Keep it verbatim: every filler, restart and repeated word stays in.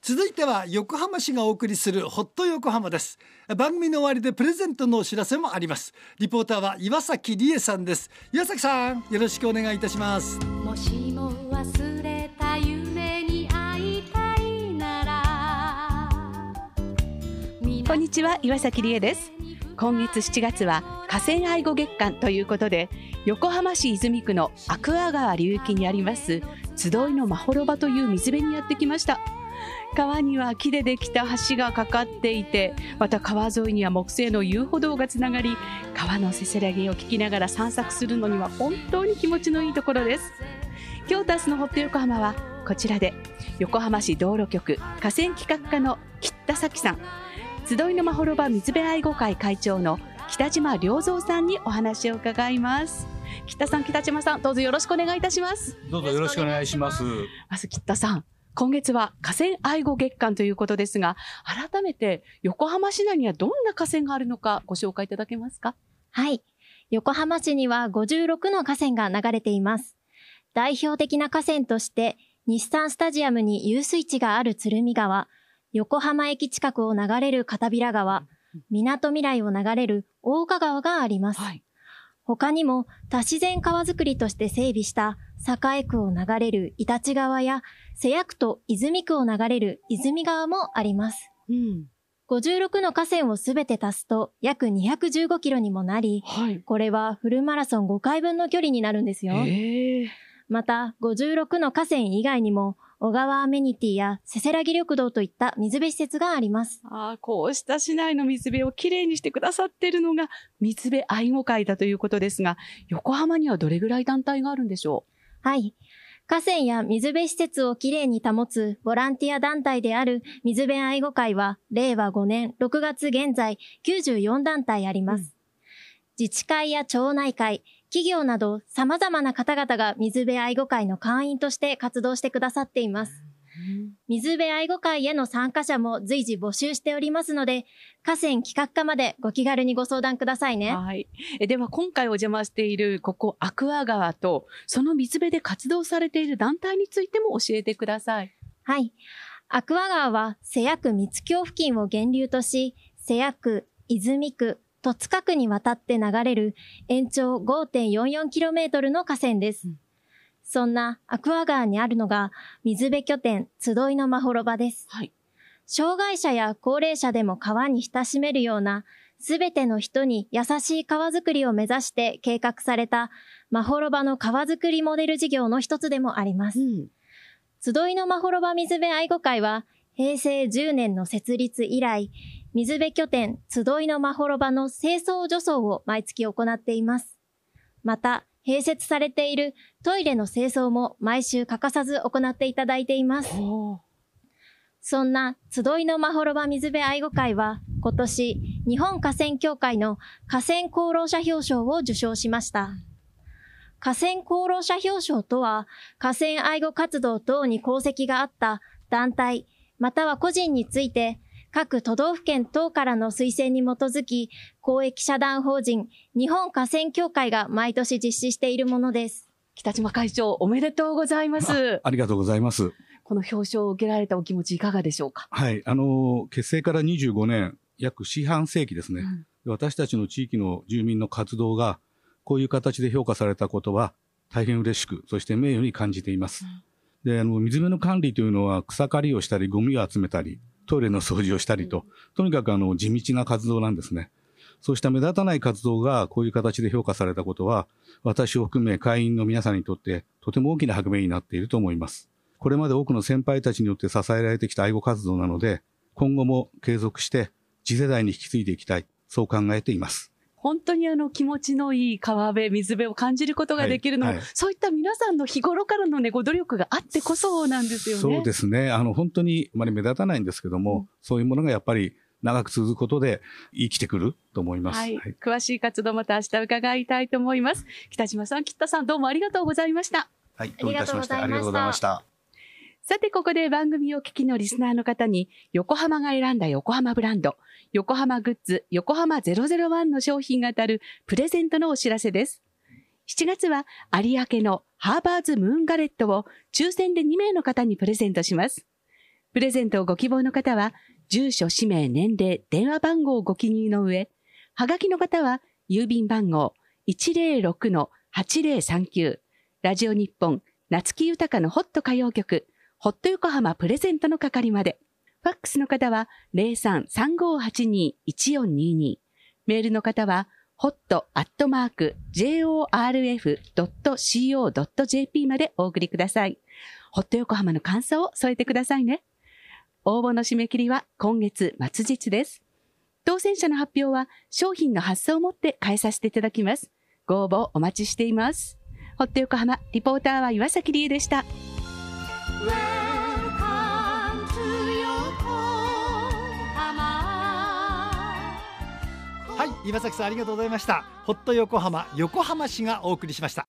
続いては横浜市がお送りするホット横浜です。番組の終わりでプレゼントのお知らせもあります。リポーターは岩崎理恵さんです。岩崎さん、よろしくお願いいたします。 もしも忘れた夢に会いたいなら。 こんにちは、岩崎理恵です。今月しちがつは河川愛護月間ということで、横浜市泉区のアクア川流域にあります集いのまほろばという水辺にやってきました。川には木でできた橋がかかっていて、また川沿いには木製の遊歩道がつながり、川のせせらぎを聞きながら散策するのには本当に気持ちのいいところです。今日と明日のホット横浜はこちらで、横浜市道路局河川企画課の吉田咲さん、集いのまほろば水辺愛護会会長の北島良三さんにお話を伺います。吉田さん、北島さん、どうぞよろしくお願いいたします。 どうぞよろしくお願いします。 まず吉田さん、今月は河川愛護月間ということですが、改めて横浜市内にはどんな河川があるのかご紹介いただけますか？ はい。横浜市にはごじゅうろくの河川が流れています。代表的な河川として、日産スタジアムに遊水地がある鶴見川、横浜駅近くを流れる片平川、みなとみらいを流れる大岡川があります。はい、他にも多自然川づくりとして整備した栄区を流れるイタチ川や瀬谷区と泉区を流れる泉川もあります。うん、ごじゅうろくの河川をすべて足すと約にひゃくじゅうごキロにもなり、はい、これはフルマラソンごかいぶんの距離になるんですよ。またごじゅうろくの河川以外にも小川アメニティやせせらぎ緑道といった水辺施設があります。 ああ、こうした市内の水辺をきれいにしてくださっているのが水辺愛護会だということですが、横浜にはどれぐらい団体があるんでしょう？ はい。河川や水辺施設をきれいに保つボランティア団体である水辺愛護会は、れいわごねんろくがつ現在きゅうじゅうよんだんたいあります。うん、自治会や町内会、企業など様々な方々が水辺愛護会の会員として活動してくださっています。水辺愛護会への参加者も随時募集しておりますので、河川企画課までご気軽にご相談くださいね。 はい。えでは今回お邪魔しているここアクア川と、その水辺で活動されている団体についても教えてください。 はい。アクア川は瀬谷区三津峡付近を源流とし、瀬谷区、泉区、戸塚区に渡って流れる延長 ごてんよんよんキロメートル の河川です。うん、そんなアクア川にあるのが水辺拠点集いのまほろばです。はい、障害者や高齢者でも川に親しめるようなすべての人に優しい川づくりを目指して計画されたまほろばの川づくりモデル事業の一つでもあります。うん、集いのまほろば水辺愛護会はへいせいじゅうねんの設立以来、水辺拠点集いのまほろばの清掃除草を毎月行っています。また、併設されているトイレの清掃も毎週欠かさず行っていただいています。そんな集いのまほろば水辺愛護会は、今年、日本河川協会の河川功労者表彰を受賞しました。河川功労者表彰とは、河川愛護活動等に功績があった団体、または個人について、各都道府県等からの推薦に基づき、公益社団法人日本河川協会が毎年実施しているものです。 北島会長、おめでとうございます。 あ、ありがとうございます。 この表彰を受けられたお気持ちいかがでしょうか？ はい、あの結成からにじゅうごねん、約四半世紀ですね、うん、私たちの地域の住民の活動がこういう形で評価されたことは大変嬉しく、そして名誉に感じています。うん、で、あの水辺の管理というのは草刈りをしたり、ゴミを集めたり、トイレの掃除をしたりと、とにかくあの地道な活動なんですね。そうした目立たない活動がこういう形で評価されたことは、私を含め会員の皆さんにとってとても大きな励みになっていると思います。これまで多くの先輩たちによって支えられてきた愛護活動なので、今後も継続して次世代に引き継いでいきたい、そう考えています。 本当にあの気持ちのいい川辺、水辺を感じることができるのも、はいはい、そういった皆さんの日頃からのね、ご努力があってこそなんですよね。 そうですね。あの本当にあまり目立たないんですけども、うん、そういうものがやっぱり長く続くことで生きてくると思います。 はいはい、詳しい活動また明日伺いたいと思います。北島さん、吉田さん、どうもありがとうございました。 はい、どういたしまして。ありがとうございました。 さて、ここで番組をお聞きのリスナーの方に、横浜が選んだ横浜ブランド、横浜グッズ横浜ゼロゼロワンの商品が当たるプレゼントのお知らせです。しちがつは有明のハーバーズムーンガレットを抽選でにめいの方にプレゼントします。 プレゼントをご希望の方は、住所、氏名、年齢、電話番号をご記入の上、はがきの方は、郵便番号 いちまるろくのはちまるさんきゅう、ラジオ日本、夏木豊のホット歌謡曲、ホット横浜プレゼントの係まで。ファックスの方は ゼロさん さんごはちに いちよんにに。メールの方は ホット アットマーク ジェイオーアールエフ ドット シーオー ドット ジェーピー までお送りください。ホット横浜の感想を添えてくださいね。応募の締め切りは今月末日です。当選者の発表は商品の発送をもって返させていただきます。ご応募お待ちしています。ホット横浜、リポーターは岩崎理恵でした。 はい、岩崎さんありがとうございました。ホット横浜、横浜市がお送りしました。